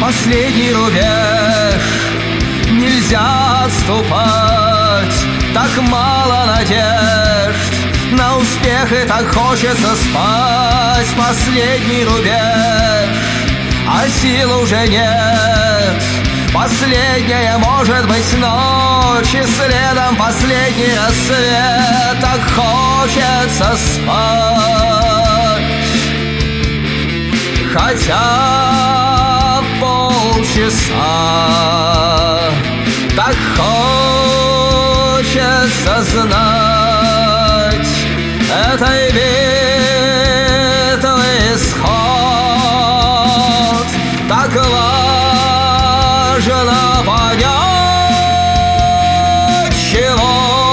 последний рубеж. Нельзя отступать, так мало надежд на успех, и так хочется спать. Последний рубеж, а сил уже нет. Последняя, может быть, ночь, и следом последний рассвет. Так хочется спать, хотя полчаса. Так хочется знать, этой битвы исход. Так важно понять, чего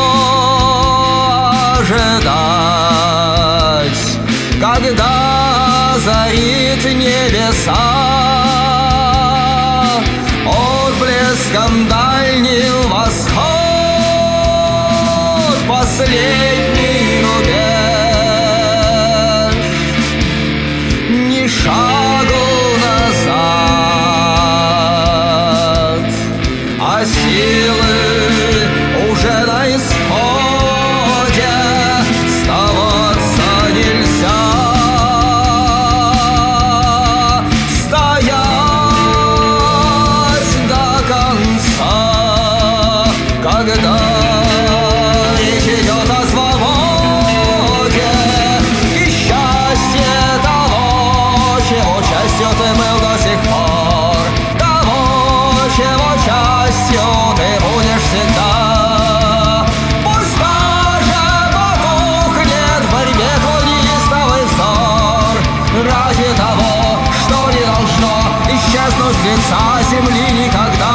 ожидать, когда зарит небеса отблеском дальним восход. Последний рубеж, ни шагу назад, а силы уже на исходе. Сдаваться нельзя, стоять до конца, когда речь идет о свободе и счастье того, чего частью ты был до сих пор, того, чего частью ты будешь всегда. Пусть даже потухнет в борьбе твой неистовый взор, ради того, что не должно исчезнуть с лица земли никогда.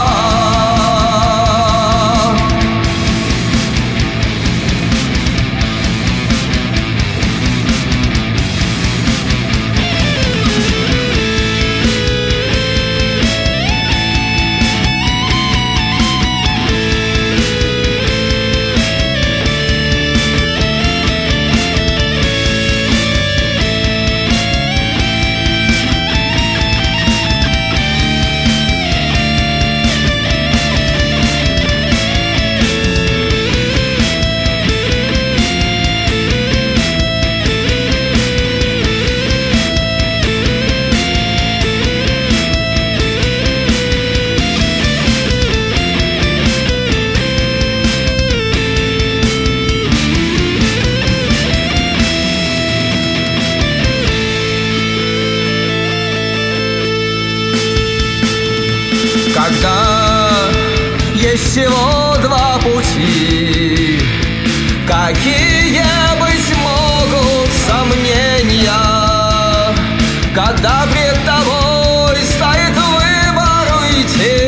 Когда есть всего два пути, какие быть могут сомнения? Когда пред тобой стоит выбор уйти,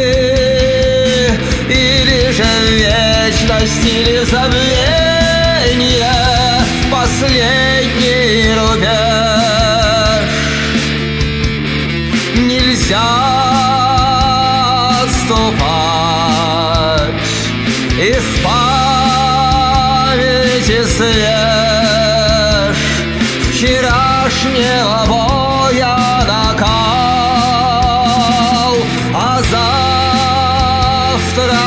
или же вечность, или забвение. Последний рубеж, нельзя отступать, и в памяти свеж вчерашнего боя накал, а завтра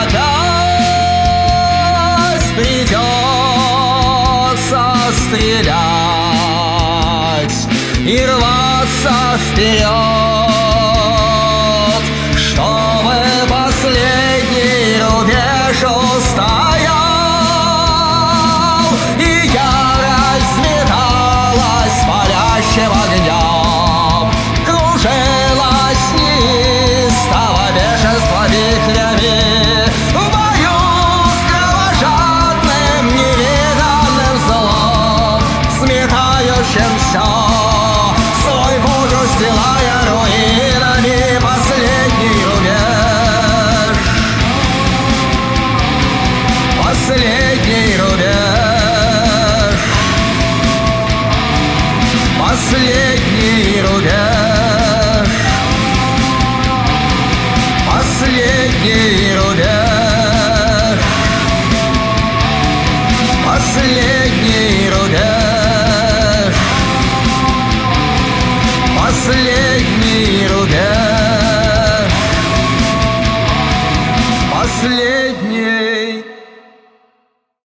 опять придется стрелять и рваться вперед, чтобы последний рубеж устоял, и ярость металась палящим огнем, кружилась неистово бешенство вихрями в бою с кровожадным невиданным злом, сметающим все, свой путь устилая руинами. Последний рубеж, последний рубеж, последний рубеж, последний рубеж.